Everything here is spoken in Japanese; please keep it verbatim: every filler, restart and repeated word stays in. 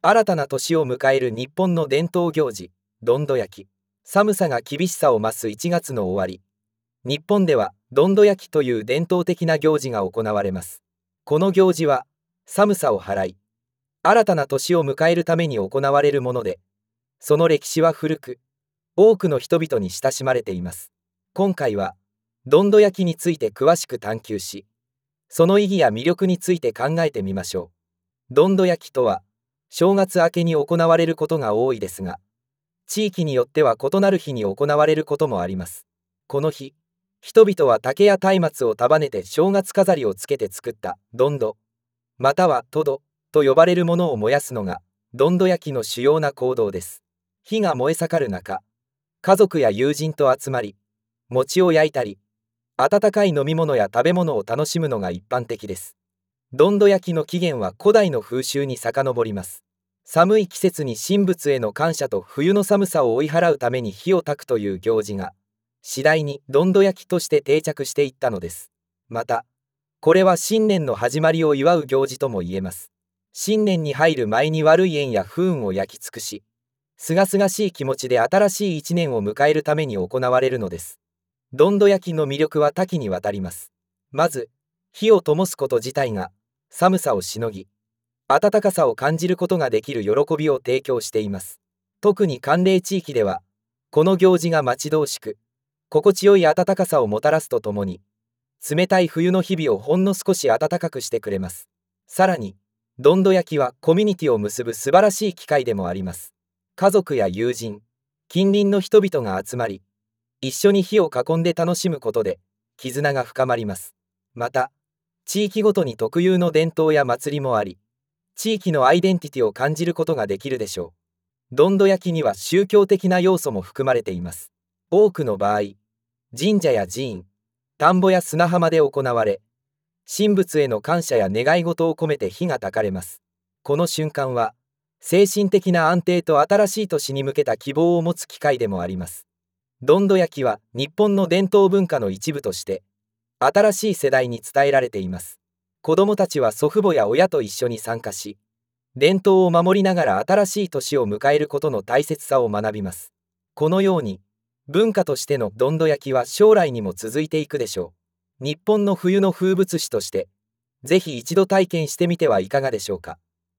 新たな年を迎える日本の伝統行事、どんど焼き。寒さが厳しさを増すいちがつの終わり、日本ではどんど焼きという伝統的な行事が行われます。この行事は寒さを払い、新たな年を迎えるために行われるもので、その歴史は古く、多くの人々に親しまれています。今回はどんど焼きについて詳しく探求し、その意義や魅力について考えてみましょう。どんど焼きとは正月明けに行われることが多いですが、地域によっては異なる日に行われることもあります。この日、人々は竹や松明を束ねて正月飾りをつけて作ったどんど、またはとどと呼ばれるものを燃やすのがどんど焼きの主要な行動です。火が燃え盛る中、家族や友人と集まり、餅を焼いたり、温かい飲み物や食べ物を楽しむのが一般的です。どんど焼きの起源は古代の風習に遡ります。寒い季節に神仏への感謝と冬の寒さを追い払うために火を焚くという行事が、次第にどんど焼きとして定着していったのです。また、これは新年の始まりを祝う行事とも言えます。新年に入る前に悪い縁や不運を焼き尽くし、すがすがしい気持ちで新しい一年を迎えるために行われるのです。どんど焼きの魅力は多岐にわたります。まず、火を灯すこと自体が寒さをしのぎ、暖かさを感じることができる喜びを提供しています。特に寒冷地域では、この行事が待ち遠しく、心地よい暖かさをもたらすとともに、冷たい冬の日々をほんの少し暖かくしてくれます。さらに、どんど焼きはコミュニティを結ぶ素晴らしい機会でもあります。家族や友人、近隣の人々が集まり、一緒に火を囲んで楽しむことで、絆が深まります。また、地域ごとに特有の伝統や祭りもあり、地域のアイデンティティを感じることができるでしょう。どんど焼きには宗教的な要素も含まれています。多くの場合、神社や寺院、田んぼや砂浜で行われ、神仏への感謝や願い事を込めて火が焚かれます。この瞬間は、精神的な安定と新しい年に向けた希望を持つ機会でもあります。どんど焼きは日本の伝統文化の一部として、新しい世代に伝えられています。子どもたちは祖父母や親と一緒に参加し、伝統を守りながら新しい年を迎えることの大切さを学びます。このように、文化としてのどんど焼きは将来にも続いていくでしょう。日本の冬の風物詩として、ぜひ一度体験してみてはいかがでしょうか。